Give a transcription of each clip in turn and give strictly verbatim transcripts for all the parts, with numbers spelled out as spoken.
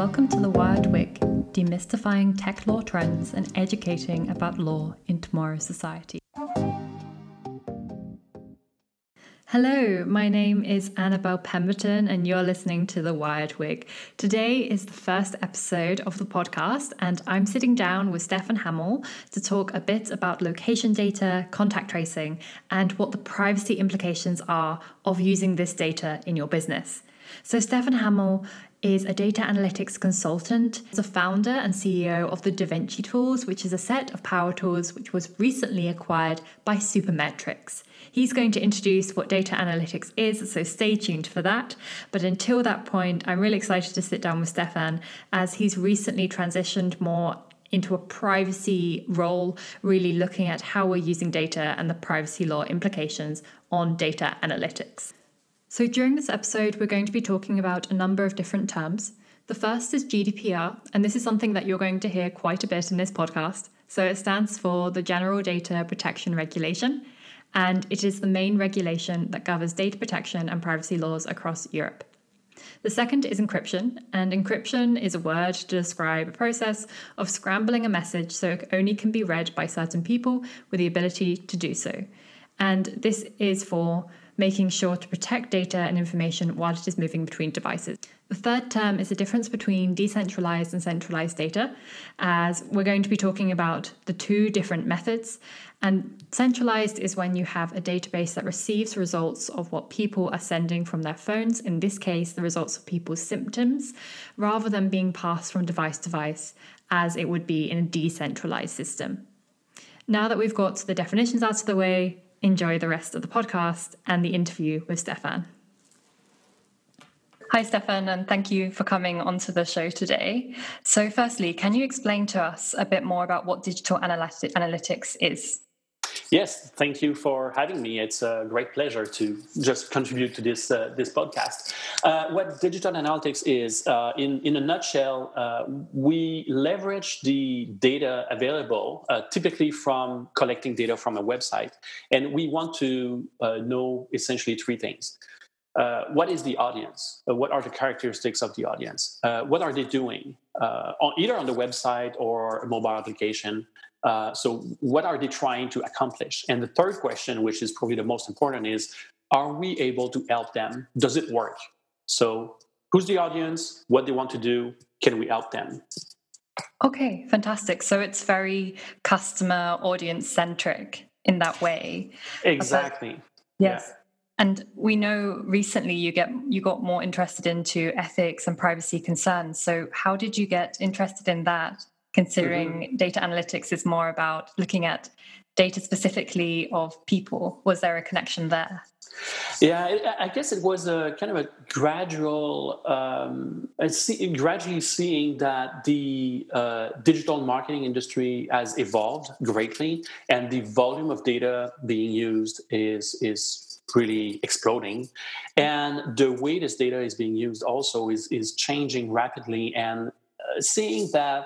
Welcome to The Wired Wig, demystifying tech law trends and educating about law in tomorrow's society. Hello, my name is Annabelle Pemberton and you're listening to The Wired Wig. Today is the first episode of the podcast and I'm sitting down with Stefan Hamill to talk a bit about location data, contact tracing, and what the privacy implications are of using this data in your business. So Stefan Hamill is a data analytics consultant. He's a founder and C E O of the DaVinci Tools, which is a set of power tools which was recently acquired by Supermetrics. He's going to introduce what data analytics is, so stay tuned for that. But until that point, I'm really excited to sit down with Stefan as he's recently transitioned more into a privacy role, really looking at how we're using data and the privacy law implications on data analytics. So during this episode, we're going to be talking about a number of different terms. The first is G D P R, and this is something that you're going to hear quite a bit in this podcast. So it stands for the General Data Protection Regulation, and it is the main regulation that governs data protection and privacy laws across Europe. The second is encryption, and encryption is a word to describe a process of scrambling a message so it only can be read by certain people with the ability to do so. And this is for making sure to protect data and information while it is moving between devices. The third term is the difference between decentralized and centralized data, as we're going to be talking about the two different methods. And centralized is when you have a database that receives results of what people are sending from their phones, in this case, the results of people's symptoms, rather than being passed from device to device, as it would be in a decentralized system. Now that we've got the definitions out of the way, enjoy the rest of the podcast and the interview with Stefan. Hi, Stefan, and thank you for coming onto the show today. So firstly, can you explain to us a bit more about what digital analytic- analytics is? Yes, thank you for having me. It's a great pleasure to just contribute to this uh, this podcast. Uh, what digital analytics is, uh, in, in a nutshell, uh, we leverage the data available, uh, typically from collecting data from a website, and we want to uh, know essentially three things. Uh, what is the audience? Uh, what are the characteristics of the audience? Uh, what are they doing, uh, on, either on the website or a mobile application? Uh, so what are they trying to accomplish? And the third question, which is probably the most important, is, are we able to help them? Does it work? So who's the audience? What they want to do? Can we help them? Okay, fantastic. So it's very customer audience centric in that way. Exactly. But, yes. Yeah. And we know recently you get you got more interested into ethics and privacy concerns. So how did you get interested in that, considering mm-hmm. data analytics is more about looking at data specifically of people? Was there a connection there? Yeah, I guess it was a kind of a gradual, um, see, gradually seeing that the uh, digital marketing industry has evolved greatly, and the volume of data being used is is really exploding, and the way this data is being used also is is changing rapidly, and uh, seeing that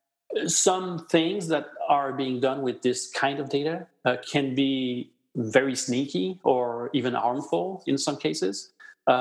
some things that are being done with this kind of data uh, can be very sneaky or even harmful in some cases.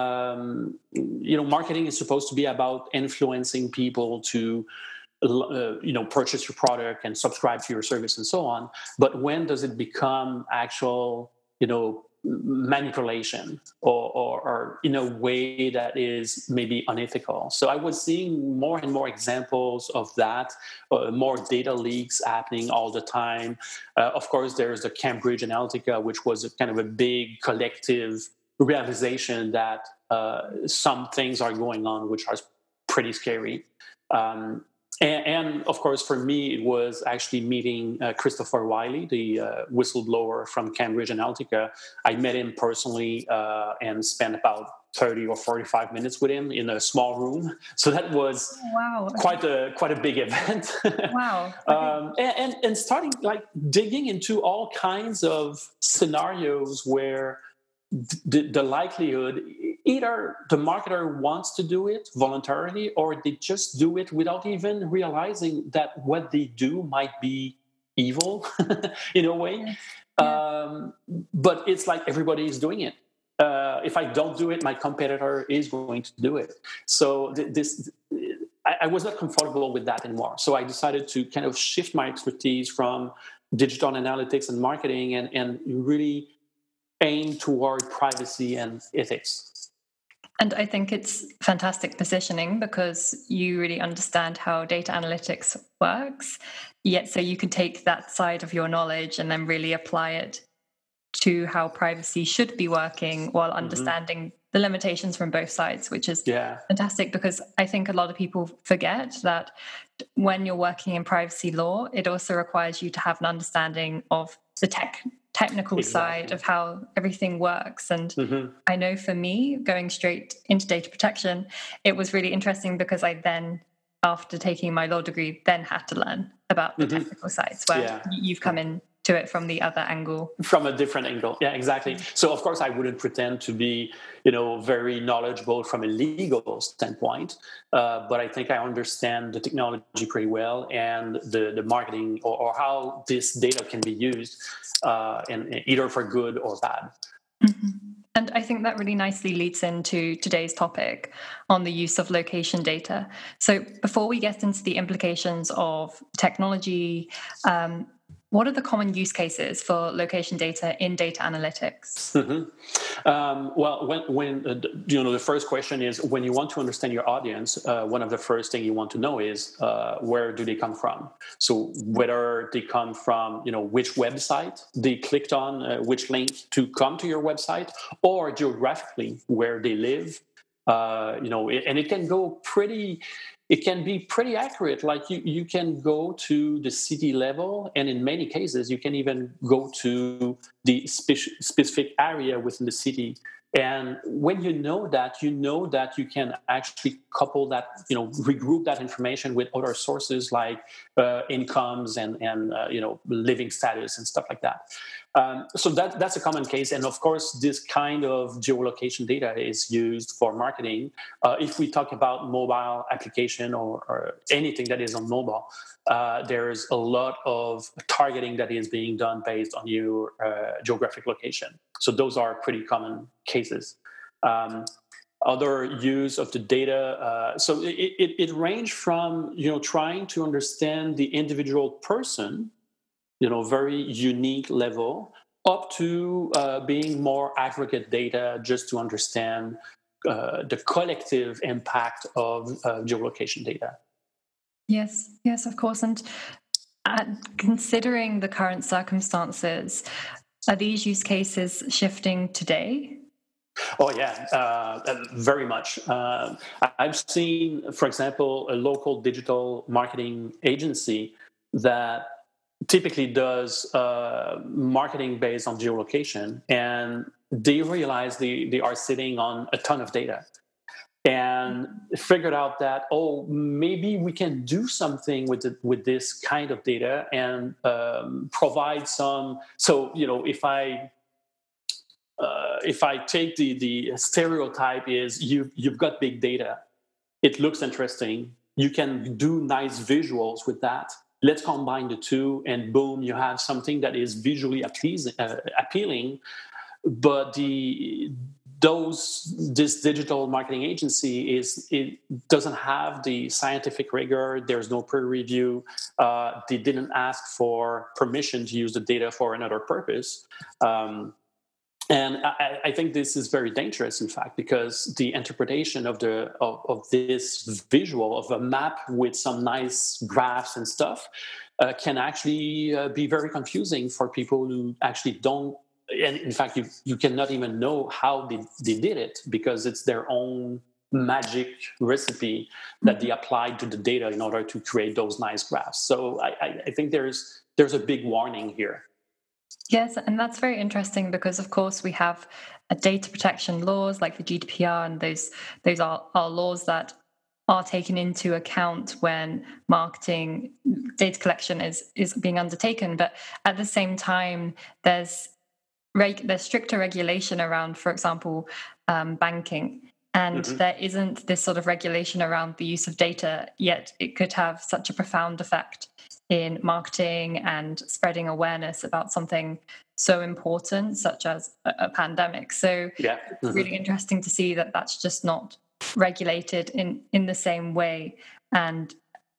Um, you know, marketing is supposed to be about influencing people to, uh, you know, purchase your product and subscribe to your service and so on. But when does it become actual, you know, manipulation or, or, or in a way that is maybe unethical? So I was seeing more and more examples of that, uh, more data leaks happening all the time. Uh, of course, there's the Cambridge Analytica, which was a kind of a big collective realization that uh, some things are going on which are pretty scary. Um, And, and of course, for me, it was actually meeting uh, Christopher Wylie, the uh, whistleblower from Cambridge Analytica. I met him personally uh, and spent about thirty or forty-five minutes with him in a small room. So that was wow. quite a quite a big event. Wow. Okay. um, and, and, and starting like digging into all kinds of scenarios where the, the likelihood, either the marketer wants to do it voluntarily or they just do it without even realizing that what they do might be evil in a way. Yeah. Um, but it's like everybody is doing it. Uh, if I don't do it, my competitor is going to do it. So th- this I, I was not comfortable with that anymore. So I decided to kind of shift my expertise from digital analytics and marketing and, and really aim toward privacy and ethics. And I think it's fantastic positioning because you really understand how data analytics works, yet so you can take that side of your knowledge and then really apply it to how privacy should be working while understanding mm-hmm. the limitations from both sides, which is yeah. fantastic, because I think a lot of people forget that when you're working in privacy law, it also requires you to have an understanding of the tech technical exactly. side of how everything works. And mm-hmm. I know for me, going straight into data protection, it was really interesting because I then, after taking my law degree, then had to learn about the mm-hmm. technical sides where yeah. you've come in to it from the other angle. From a different angle. Yeah, exactly. Mm-hmm. So of course I wouldn't pretend to be, you know, very knowledgeable from a legal standpoint, uh, but I think I understand the technology pretty well and the, the marketing or, or how this data can be used uh, in, either for good or bad. Mm-hmm. And I think that really nicely leads into today's topic on the use of location data. So before we get into the implications of technology, um, what are the common use cases for location data in data analytics? Mm-hmm. Um, well, when, when uh, you know, the first question is when you want to understand your audience, uh, one of the first things you want to know is uh, where do they come from? So whether they come from, you know, which website they clicked on, uh, which link to come to your website, or geographically where they live. Uh, you know, it, and it can go pretty. It can be pretty accurate. Like you, you can go to the city level, and in many cases, you can even go to the spe- specific area within the city. And when you know that, you know that you can actually couple that, you know, regroup that information with other sources like uh, incomes and and uh, you know, living status and stuff like that. Um, so that that's a common case, and of course, this kind of geolocation data is used for marketing. Uh, if we talk about mobile application or, or anything that is on mobile, uh, there's a lot of targeting that is being done based on your uh, geographic location. So those are pretty common cases. Um, other use of the data, uh, so it, it, it ranged from, you know, trying to understand the individual person, you know, very unique level, up to uh, being more aggregate data just to understand uh, the collective impact of uh, geolocation data. Yes, yes, of course. And uh, considering the current circumstances, are these use cases shifting today? Oh, yeah, uh, very much. Uh, I've seen, for example, a local digital marketing agency that typically does uh, marketing based on geolocation, and they realize they, they are sitting on a ton of data and figured out that, oh, maybe we can do something with it, with this kind of data and um, provide some. So, you know, if I uh, if I take the the stereotype is you you've got big data, it looks interesting. You can do nice visuals with that. Let's combine the two, and boom, you have something that is visually appeasing, uh, appealing. But the those this digital marketing agency is it doesn't have the scientific rigor. There's no peer review. Uh, they didn't ask for permission to use the data for another purpose. Um, And I, I think this is very dangerous, in fact, because the interpretation of the of, of this visual of a map with some nice graphs and stuff uh, can actually uh, be very confusing for people who actually don't. And in fact, you you cannot even know how they, they did it because it's their own magic recipe that they applied to the data in order to create those nice graphs. So I, I, I think there's there's a big warning here. Yes, and that's very interesting because, of course, we have uh, data protection laws like the G D P R, and those those are, are laws that are taken into account when marketing data collection is is being undertaken. But at the same time, there's reg- there's stricter regulation around, for example, um, banking. And mm-hmm. there isn't this sort of regulation around the use of data, yet it could have such a profound effect in marketing and spreading awareness about something so important, such as a, a pandemic. So yeah. Mm-hmm. It's really interesting to see that that's just not regulated in, in the same way. and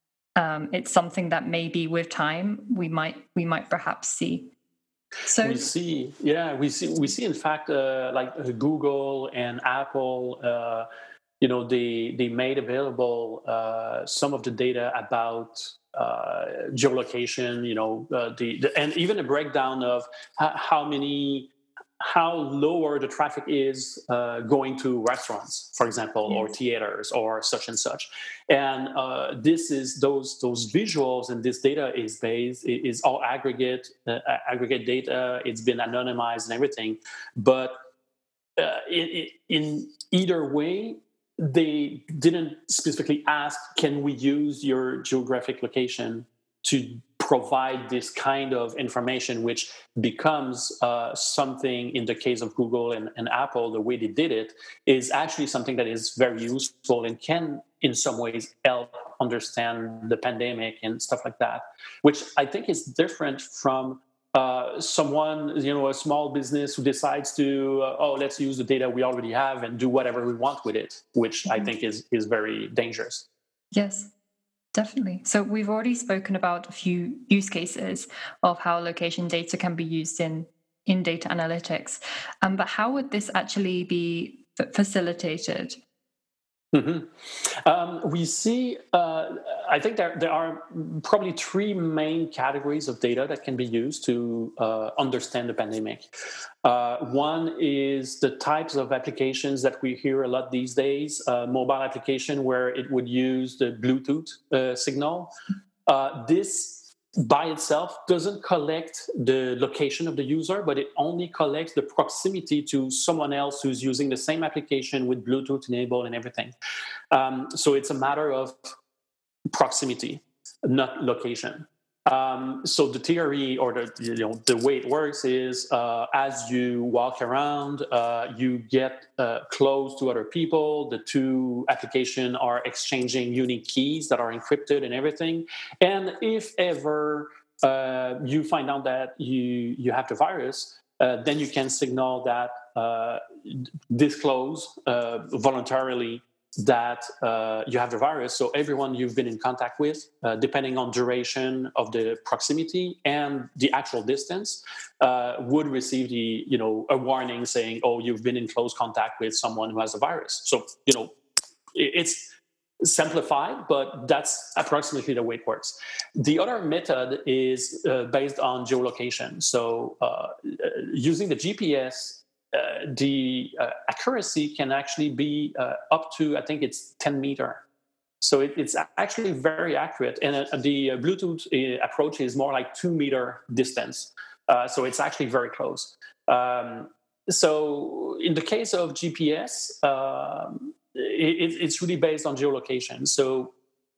um, it's something that maybe with time we might we might perhaps see. So we see, yeah, we see, we see. In fact, uh, like uh, Google and Apple, uh, you know, they they made available uh, some of the data about uh, geolocation. You know, uh, the, the and even a breakdown of how, how many how lower the traffic is uh, going to restaurants, for example, or theaters or such and such. And uh, this is those those visuals, and this data is based is all aggregate uh, aggregate data. It's been anonymized and everything, but uh, in, in either way, they didn't specifically ask, can we use your geographic location to provide this kind of information, which becomes uh, something, in the case of Google and, and Apple, the way they did it is actually something that is very useful and can in some ways help understand the pandemic and stuff like that, which I think is different from uh, someone, you know, a small business who decides to, uh, oh, let's use the data we already have and do whatever we want with it, which mm-hmm. I think is is very dangerous. Yes. Definitely. So we've already spoken about a few use cases of how location data can be used in, in data analytics. Um, but how would this actually be f- facilitated? Mm-hmm. Um, we see, uh, I think there, there are probably three main categories of data that can be used to uh, understand the pandemic. Uh, one is the types of applications that we hear a lot these days, uh, mobile application where it would use the Bluetooth uh, signal. Uh, this by itself doesn't collect the location of the user, but it only collects the proximity to someone else who's using the same application with Bluetooth enabled and everything. Um, so it's a matter of proximity, not location. Um, so the theory, or the you know the way it works is uh, as you walk around, uh, you get uh, close to other people. The two applications are exchanging unique keys that are encrypted and everything. And if ever uh, you find out that you you have the virus, uh, then you can signal that uh, disclose uh, voluntarily that uh, you have the virus. So everyone you've been in contact with, uh, depending on duration of the proximity and the actual distance, uh, would receive the, you know, a warning saying, oh, you've been in close contact with someone who has the virus. So, you know, it's simplified, but that's approximately the way it works. The other method is uh, based on geolocation. So uh, using the G P S, Uh, the uh, accuracy can actually be uh, up to, I think it's ten meter. So it, it's actually very accurate. And uh, the uh, Bluetooth uh, approach is more like two meter distance. Uh, so it's actually very close. Um, so in the case of G P S, um, it, it's really based on geolocation. So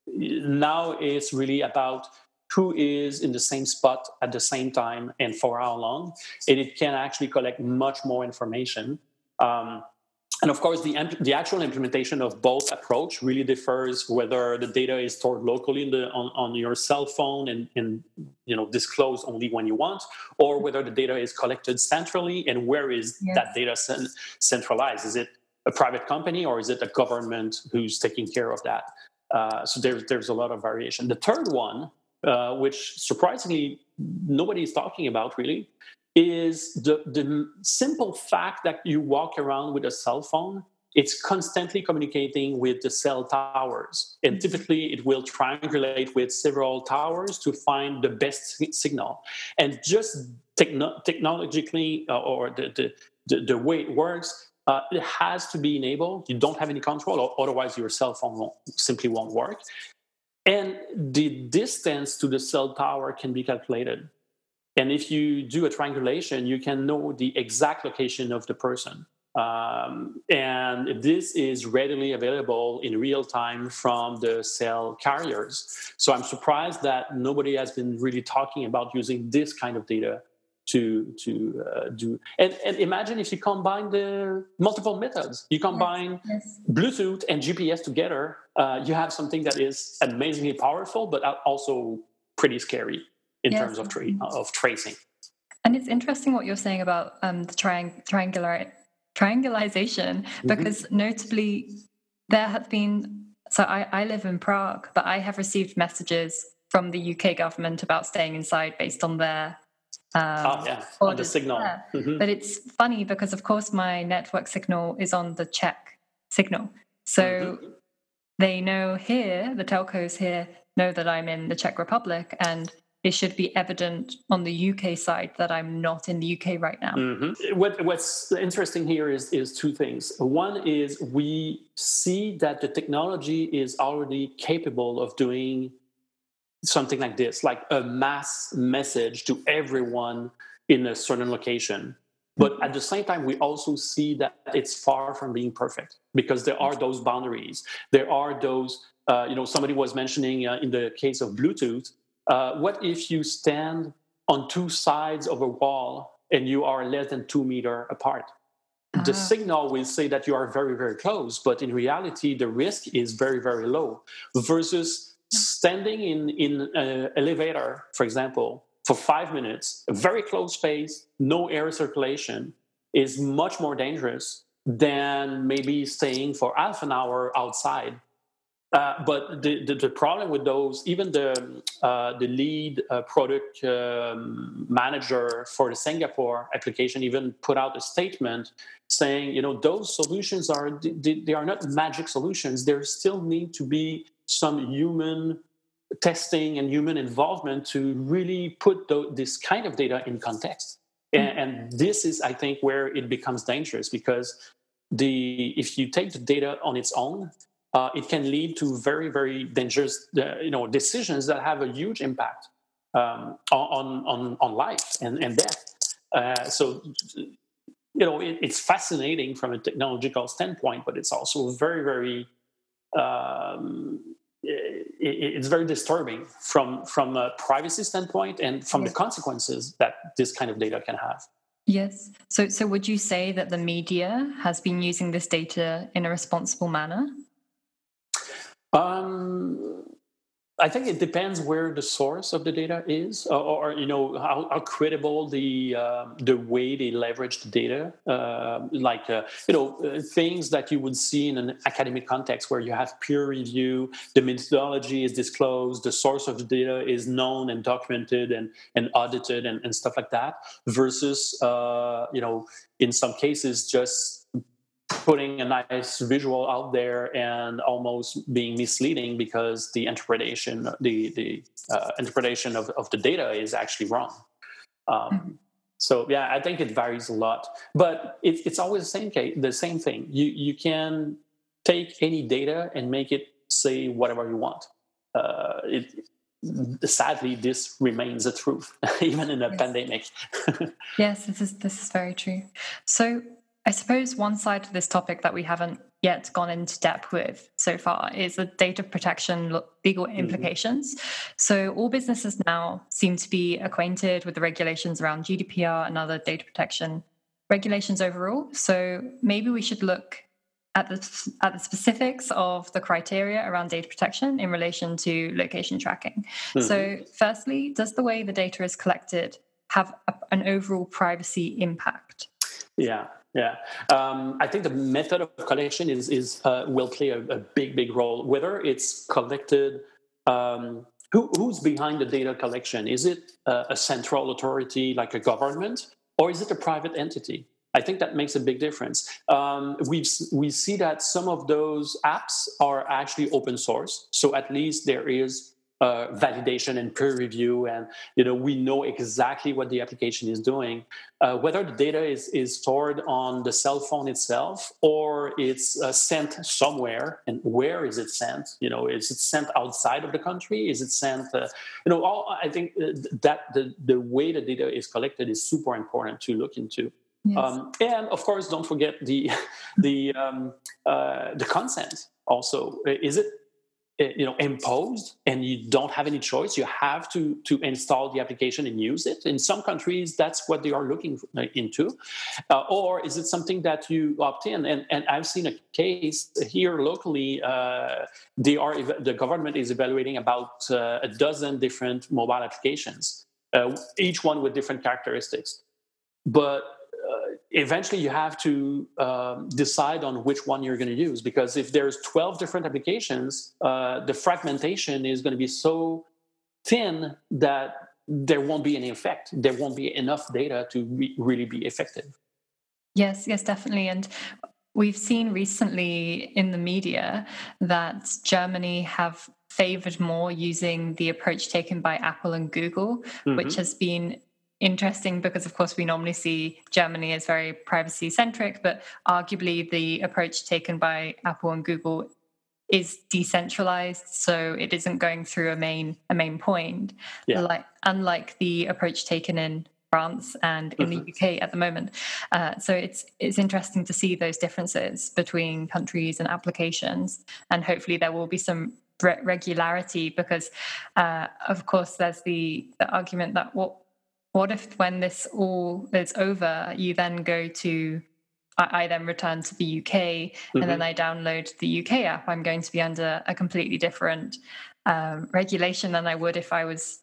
now it's really about who is in the same spot at the same time and for how long, and it can actually collect much more information. Um, and of course, the the actual implementation of both approach really differs whether the data is stored locally in the, on, on your cell phone and, and you know disclosed only when you want, or whether the data is collected centrally, and where is yes. that data centralized? Is it a private company or is it a government who's taking care of that? Uh, so there's there's a lot of variation. The third one, Uh, which surprisingly nobody is talking about really, is the, the simple fact that you walk around with a cell phone. It's constantly communicating with the cell towers. And typically it will triangulate with several towers to find the best signal. And just techno- technologically, uh, or the, the, the, the way it works, uh, it has to be enabled. You don't have any control, or otherwise your cell phone won't, simply won't work. And the distance to the cell tower can be calculated. And if you do a triangulation, you can know the exact location of the person. Um, and this is readily available in real time from the cell carriers. So I'm surprised that nobody has been really talking about using this kind of data to to uh, do. And, and imagine if you combine the multiple methods. You combine yes, yes. Bluetooth and G P S together, uh, you have something that is amazingly powerful, but also pretty scary in yes. terms of, tra- of tracing. And it's interesting what you're saying about um, the triang- triangular triangulation, because mm-hmm. notably there have been so I, I live in Prague, but I have received messages from the U K government about staying inside based on their um, oh, yeah, orders. on the signal. Yeah. Mm-hmm. But it's funny because, of course, my network signal is on the Czech signal. So mm-hmm. they know here, the telcos here know that I'm in the Czech Republic, and it should be evident on the U K side that I'm not in the U K right now. Mm-hmm. What, what's interesting here is, is two things. One is we see that the technology is already capable of doing something like this, like a mass message to everyone in a certain location. But at the same time, we also see that it's far from being perfect because there are those boundaries. There are those, uh, you know, somebody was mentioning uh, in the case of Bluetooth, uh, what if you stand on two sides of a wall and you are less than two meter apart? Uh-huh. The signal will say that you are very, very close, but in reality, the risk is very, very low versus standing in, in an elevator, for example, for five minutes, a very close space, no air circulation, is much more dangerous than maybe staying for half an hour outside. Uh, but the, the, the problem with those, even the uh, the lead uh, product um, manager for the Singapore application even put out a statement saying, you know, those solutions are they, they are not magic solutions. There still need to be some human testing and human involvement to really put the, this kind of data in context. And, and this is, I think, where it becomes dangerous because the if you take the data on its own, Uh, it can lead to very, very dangerous, uh, you know, decisions that have a huge impact um, on, on on life and, and death. Uh, so, you know, it, it's fascinating from a technological standpoint, but it's also very, very, um, it, it's very disturbing from from a privacy standpoint and from yes. the consequences that this kind of data can have. Yes. So, so would you say that the media has been using this data in a responsible manner? Um, I think it depends where the source of the data is, or, or you know how, how credible the uh, the way they leverage the data. Uh, like uh, you know uh, things that you would see in an academic context where you have peer review, the methodology is disclosed, the source of the data is known and documented and and audited and, and stuff like that. Versus uh, you know in some cases just putting a nice visual out there and almost being misleading because the interpretation, the the uh, interpretation of, of the data is actually wrong. Um, so yeah, I think it varies a lot, but it, it's always the same case, the same thing. You you can take any data and make it say whatever you want. Uh, it, sadly, this remains the truth, even in a yes. pandemic. Yes, this is this is very true. So. I suppose one side of this topic that we haven't yet gone into depth with so far is the data protection legal implications. Mm-hmm. So all businesses now seem to be acquainted with the regulations around G D P R and other data protection regulations overall. So maybe we should look at the at the specifics of the criteria around data protection in relation to location tracking. Mm-hmm. So firstly, does the way the data is collected have a, an overall privacy impact? Yeah. Yeah, um, I think the method of collection is is uh, will play a, a big, big role. Whether it's collected, um, who, who's behind the data collection? Is it uh, a central authority like a government, or is it a private entity? I think that makes a big difference. Um, we we see that some of those apps are actually open source, so at least there is uh, validation and peer review, and you know we know exactly what the application is doing. Uh, whether the data is, is stored on the cell phone itself or it's uh, sent somewhere, and where is it sent? You know, is it sent outside of the country? Is it sent? Uh, you know, all, I think that the the way the data is collected is super important to look into. Yes. Um, and of course, don't forget the the um, uh, the consent. Also, is it you know imposed and you don't have any choice? You have to to install the application and use it. In some countries, that's what they are looking into. Uh, or is it something that you opt in? And and I've seen a case here locally. Uh, they are the government is evaluating about uh, a dozen different mobile applications, uh, each one with different characteristics. But Uh, eventually you have to um, decide on which one you're going to use, because if there's twelve different applications, uh, the fragmentation is going to be so thin that there won't be any effect. There won't be enough data to re- really be effective. Yes, yes, definitely. And we've seen recently in the media that Germany have favored more using the approach taken by Apple and Google, mm-hmm. which has been interesting because, of course, we normally see Germany as very privacy-centric, but arguably the approach taken by Apple and Google is decentralized, so it isn't going through a main a main point, yeah. like unlike the approach taken in France and in mm-hmm. the U K at the moment. Uh, so it's it's interesting to see those differences between countries and applications, and hopefully there will be some re- regularity because, uh, of course, there's the, the argument that what what if when this all is over, you then go to I, I then return to the U K mm-hmm. and then I download the U K app, I'm going to be under a completely different um, regulation than I would if I was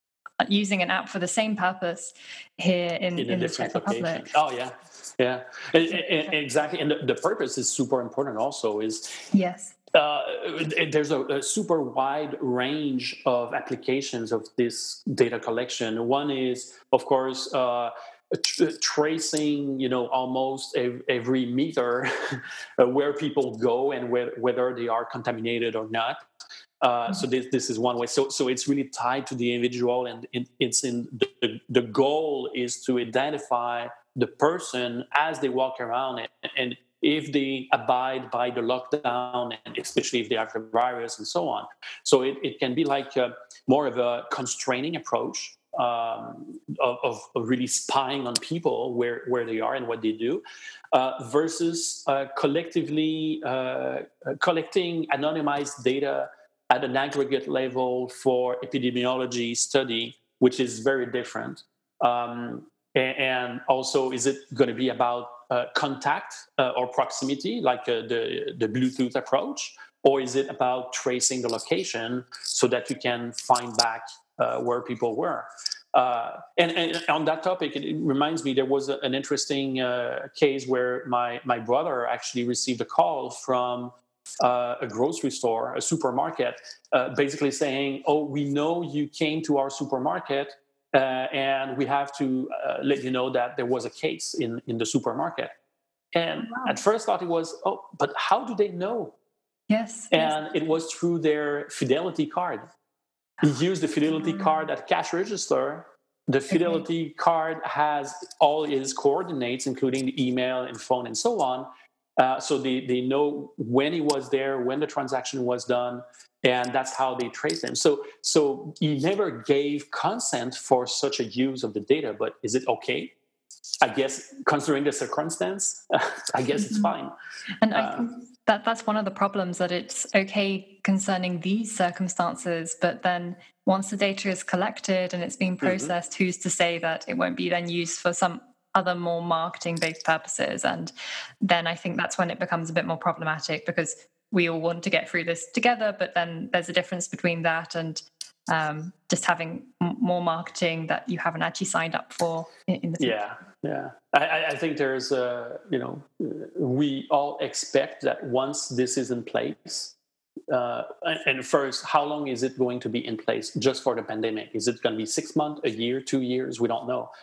using an app for the same purpose here in, in, in the Czech location. Republic. Oh, yeah. Yeah, and, and, exactly. And the, the purpose is super important also is... Yes. Uh, there's a, a super wide range of applications of this data collection. One is, of course, uh, tr- tracing, you know, almost every, every meter where people go and where, whether they are contaminated or not. Uh, mm-hmm. So this this is one way. So so it's really tied to the individual, and it, it's in the the goal is to identify the person as they walk around, and, and if they abide by the lockdown, and especially if they have the virus and so on. So it, it can be like a, more of a constraining approach um, of, of really spying on people where, where they are and what they do, uh, versus uh, collectively uh, collecting anonymized data at an aggregate level for epidemiology study, which is very different. Um, and also, is it going to be about uh, contact uh, or proximity, like uh, the, the Bluetooth approach? Or is it about tracing the location so that you can find back uh, where people were? Uh, and, and on that topic, it, it reminds me, there was a, an interesting uh, case where my, my brother actually received a call from uh, a grocery store, a supermarket, uh, basically saying, oh, we know you came to our supermarket, Uh, and we have to uh, let you know that there was a case in, in the supermarket. And wow. At first thought it was, oh, but how do they know? Yes. And yes. it was through their Fidelity card. He used the Fidelity card at cash register. The Fidelity okay. card has all his coordinates, including the email and phone and so on. Uh, so they, they know when he was there, when the transaction was done, and that's how they trace him. So, so he never gave consent for such a use of the data, but is it okay? I guess, considering the circumstance, I guess mm-hmm. it's fine. And I uh, think that that's one of the problems, that it's okay concerning these circumstances, but then once the data is collected and it's being processed, mm-hmm. who's to say that it won't be then used for some other more marketing-based purposes? And then I think that's when it becomes a bit more problematic, because we all want to get through this together, but then there's a difference between that and um, just having m- more marketing that you haven't actually signed up for in, in the future. Yeah, yeah. I, I think there's, uh, you know, we all expect that once this is in place, uh, and first, how long is it going to be in place just for the pandemic? Is it going to be six months, a year, two years? We don't know.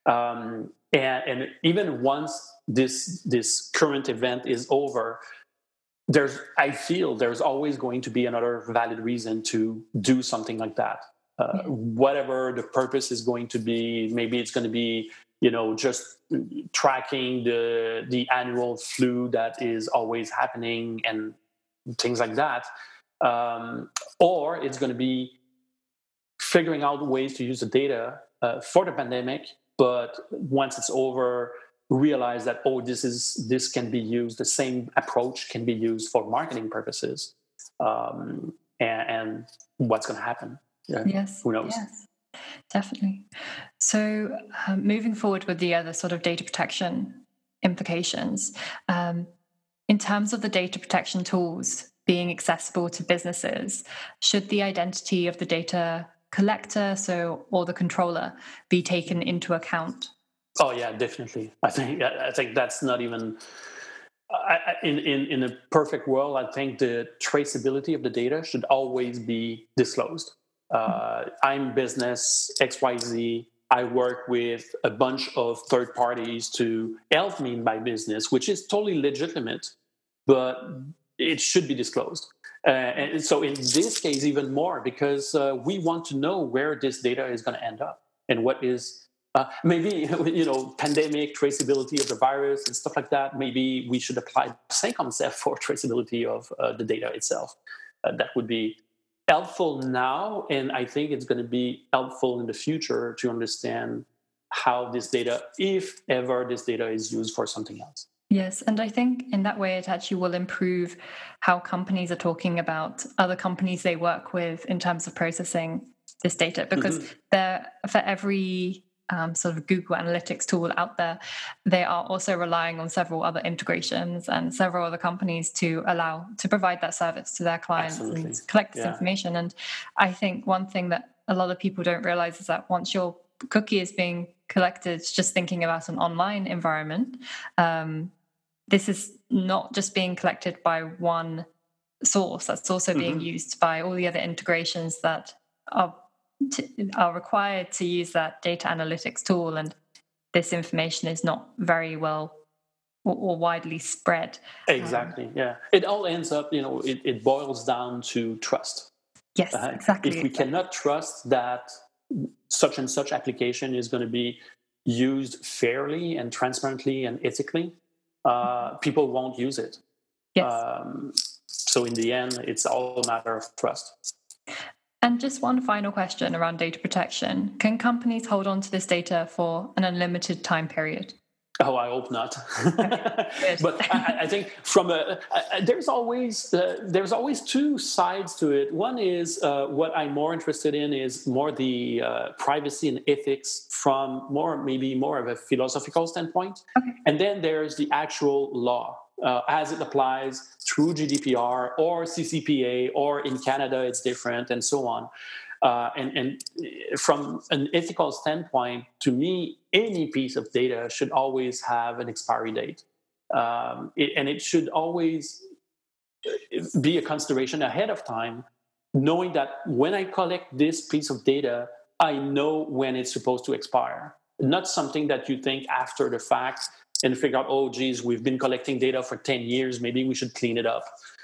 Um, and, and even once this this current event is over, there's I feel there's always going to be another valid reason to do something like that. Uh, yeah. Whatever the purpose is going to be, maybe it's going to be, you know, just tracking the the annual flu that is always happening and things like that, um, or it's going to be figuring out ways to use the data uh, for the pandemic. But once it's over, realize that, oh, this is this can be used, the same approach can be used for marketing purposes. Um, and, and what's going to happen? Yeah. Yes. Who knows? Yes, definitely. So um, moving forward with the other sort of data protection implications, um, in terms of the data protection tools being accessible to businesses, should the identity of the data collector, so or the controller, be taken into account Oh yeah, definitely. I think I think that's not even I, I- in in in a perfect world. I think the traceability of the data should always be disclosed. Uh, I'm business X Y Z. I work with a bunch of third parties to help me in my business, which is totally legitimate, but it should be disclosed. Uh, and so in this case, even more because uh, we want to know where this data is going to end up and what is uh, maybe you know pandemic traceability of the virus and stuff like that. Maybe we should apply the same concept for traceability of uh, the data itself. Uh, that would be helpful now, and I think it's going to be helpful in the future to understand how this data, if ever this data is used for something else. Yes, and I think in that way it actually will improve how companies are talking about other companies they work with in terms of processing this data, because Mm-hmm. they're, for every um, sort of Google Analytics tool out there, they are also relying on several other integrations and several other companies to allow to provide that service to their clients and Absolutely. to collect this Yeah. information. And I think one thing that a lot of people don't realize is that once your cookie is being collected, just thinking about an online environment, um, this is not just being collected by one source, that's also being Mm-hmm. used by all the other integrations that are to, are required to use that data analytics tool, and this information is not very well or, or widely spread. Exactly. Um, yeah. It all ends up, you know, it, it boils down to trust. Yes, Uh, exactly. If we exactly. cannot trust that such and such application is going to be used fairly and transparently and ethically, uh, people won't use it. Yes. Um, so in the end, it's all a matter of trust. And just one final question around data protection. Can companies hold on to this data for an unlimited time period? Oh, I hope not. But I, I think from a I, there's always uh, there's always two sides to it. One is uh, what I'm more interested in is more the uh, privacy and ethics from more maybe more of a philosophical standpoint, Okay. and then there's the actual law uh, as it applies through G D P R or C C P A, or in Canada it's different, and so on. Uh, and, and from an ethical standpoint, to me, any piece of data should always have an expiry date. Um, it, and it should always be a consideration ahead of time, knowing that when I collect this piece of data, I know when it's supposed to expire. Not something that you think after the fact and figure out, oh, geez, we've been collecting data for ten years, maybe we should clean it up.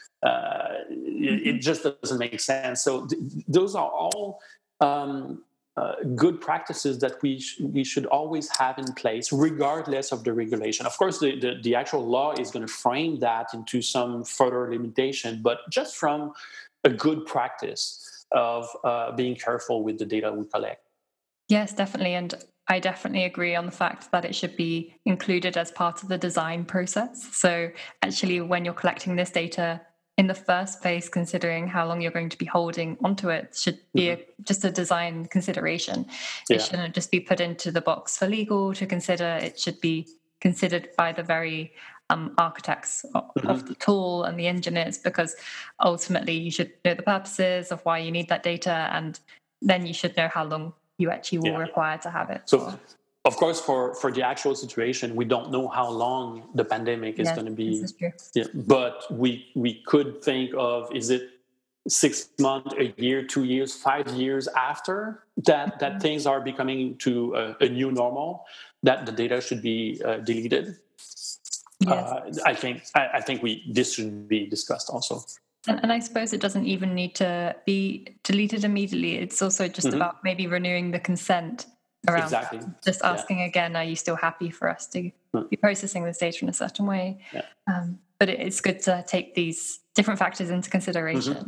Uh, it, it just doesn't make sense. So th- those are all um, uh, good practices that we sh- we should always have in place, regardless of the regulation. Of course, the, the, the actual law is going to frame that into some further limitation, but just from a good practice of uh, being careful with the data we collect. Yes, definitely. And I definitely agree on the fact that it should be included as part of the design process. So actually, when you're collecting this data in the first place, considering how long you're going to be holding onto it should be mm-hmm. a, just a design consideration. Yeah. It shouldn't just be put into the box for legal to consider. It should be considered by the very um, architects of, mm-hmm. of the tool and the engineers, because ultimately you should know the purposes of why you need that data, and then you should know how long you actually will yeah. require to have it. So, for. Of course, for, for the actual situation, we don't know how long the pandemic is yes, going to be. This is true. Yeah, but we we could think of, is it six months, a year, two years, five years after that that mm-hmm. things are becoming to a, a new normal, that the data should be uh, deleted. Yes. Uh, I think I, I think we this should be discussed also. And, and I suppose it doesn't even need to be deleted immediately. It's also just mm-hmm. about maybe renewing the consent around exactly. that. Just asking yeah. again, are you still happy for us to mm. be processing this data in a certain way? Yeah. Um, but it, it's good to take these different factors into consideration. Mm-hmm.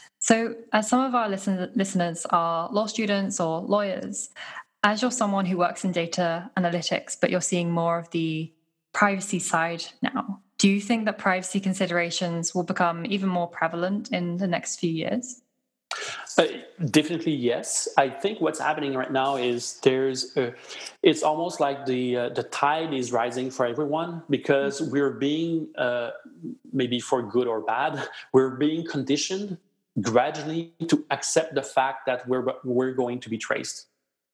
So as some of our listen- listeners are law students or lawyers, as you're someone who works in data analytics, but you're seeing more of the privacy side now, do you think that privacy considerations will become even more prevalent in the next few years? Uh, definitely, yes. I think what's happening right now is there's, a, it's almost like the uh, the tide is rising for everyone, because we're being, uh, maybe for good or bad, we're being conditioned gradually to accept the fact that we're we're going to be traced.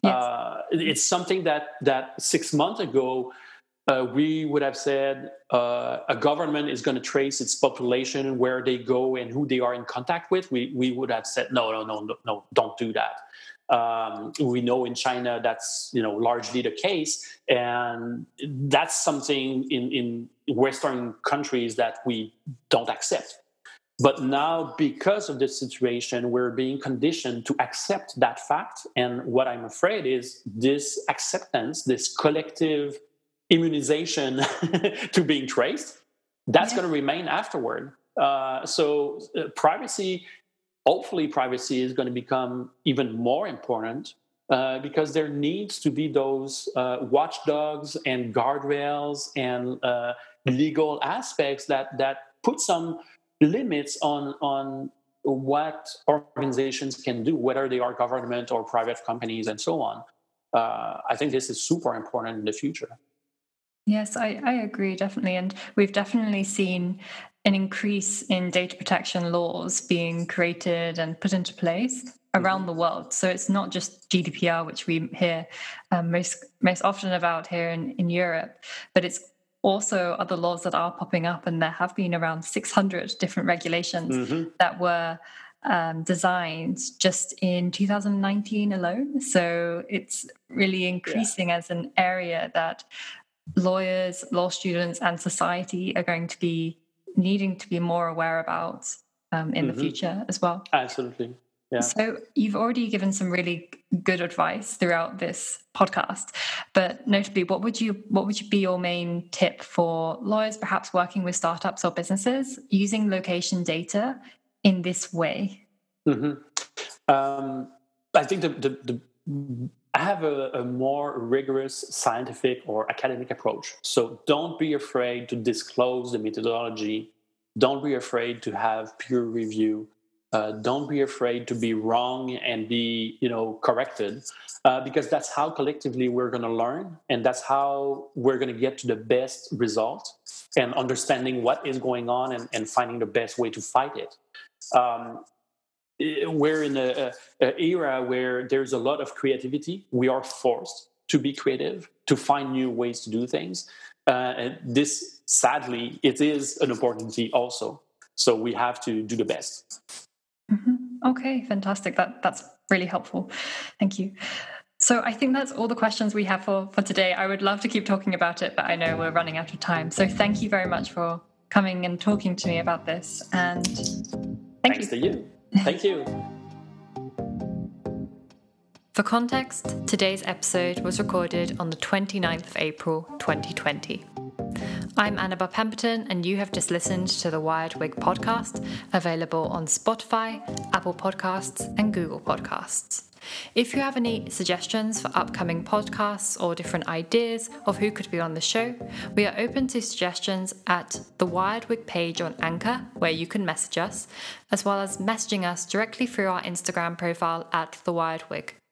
Yes. Uh, it's something that that six months ago uh, we would have said uh, a government is going to trace its population, where they go and who they are in contact with. We we would have said no, no, no, no, no, don't do that. Um, we know in China that's you know largely the case, and that's something in, in Western countries that we don't accept. But now, because of this situation, we're being conditioned to accept that fact. And what I'm afraid is this acceptance, this collective immunization to being traced, that's yeah. going to remain afterward. Uh, so uh, privacy, hopefully privacy is going to become even more important uh, because there needs to be those uh, watchdogs and guardrails and uh, legal aspects that, that put some limits on on what organizations can do, whether they are government or private companies and so on. Uh, I think this is super important in the future. Yes, I, I agree, definitely. And we've definitely seen an increase in data protection laws being created and put into place around mm-hmm. the world. So it's not just G D P R, which we hear um, most most often about here in, in Europe, but it's also other laws that are popping up, and there have been around six hundred different regulations mm-hmm. that were um, designed just in two thousand nineteen alone. So it's really increasing yeah. as an area that lawyers, law students, and society are going to be needing to be more aware about um, in mm-hmm. the future as well. Absolutely. Yeah. So you've already given some really good advice throughout this podcast, but notably, what would you what would be your main tip for lawyers perhaps working with startups or businesses using location data in this way? Mm-hmm. Um, I think the, the, the I have a, a more rigorous scientific or academic approach. So don't be afraid to disclose the methodology. Don't be afraid to have peer review. Uh, don't be afraid to be wrong and be, you know, corrected, uh, because that's how collectively we're going to learn, and that's how we're going to get to the best result and understanding what is going on and, and finding the best way to fight it. Um, we're in a, a, a era where there's a lot of creativity. We are forced to be creative, to find new ways to do things. Uh, and this, sadly, it is an opportunity also. So we have to do the best. Mm-hmm. Okay, fantastic. That that's really helpful. Thank you. So I think that's all the questions we have for, for today. I would love to keep talking about it, but I know we're running out of time. So thank you very much for coming and talking to me about this. And thank Thanks you. to you. Thank you. For context, today's episode was recorded on the twenty-ninth of April, twenty twenty. I'm Annabelle Pemberton, and you have just listened to the Wired Wig podcast, available on Spotify, Apple Podcasts, and Google Podcasts. If you have any suggestions for upcoming podcasts or different ideas of who could be on the show, we are open to suggestions at the Wired Wig page on Anchor, where you can message us, as well as messaging us directly through our Instagram profile at the Wired Wig.